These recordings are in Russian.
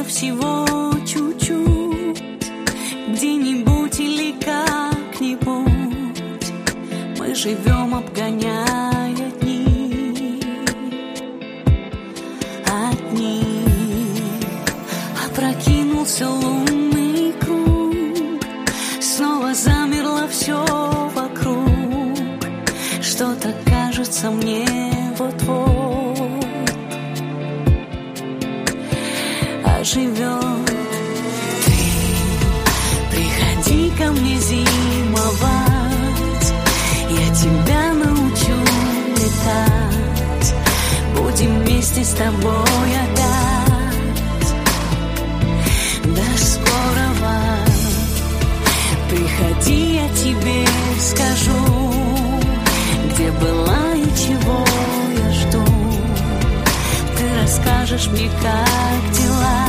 всего чуть-чуть, где-нибудь или как-нибудь мы живем, обгоняя дни. Одни опрокинулся лунный круг, снова замерло все вокруг. Что-то кажется мне вот-вот оживет. Ты приходи ко мне зимовать, я тебя научу летать, будем вместе с тобой опять до скорого. Приходи, я тебе скажу, где была и чего я жду. Ты расскажешь мне, как дела,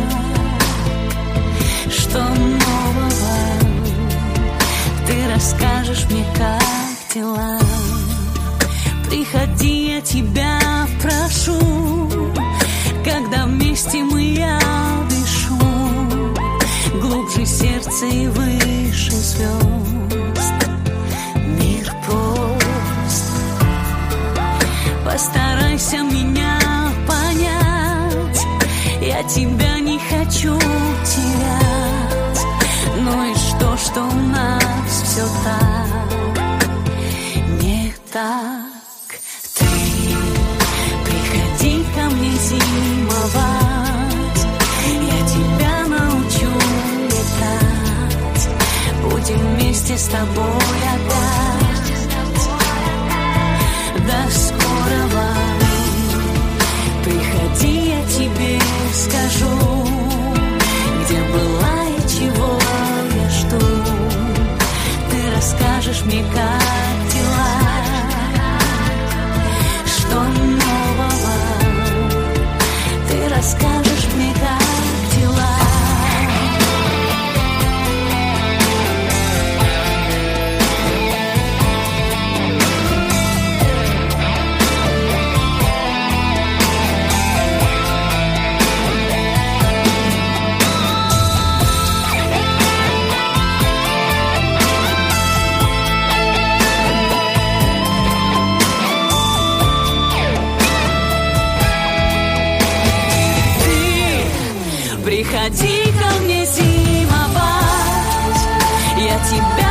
что нового. Ты расскажешь мне, как дела. Приходи, я тебя прошу, когда вместе мы, я дышу глубже сердца и выше звезд. Мир прост, постарайся меня понять, я тебя не хочу терять. Ну и что у нас все так не так. Ты приходи ко мне зимовать, я тебя научу летать, будем вместе с тобой опять до скорого. Приходи, я тебе скажу, где была и чего я жду. Ты расскажешь мне, как дела, что нового. Ты расскажешь мне, как дела. Приходи ко мне зимовать, я тебя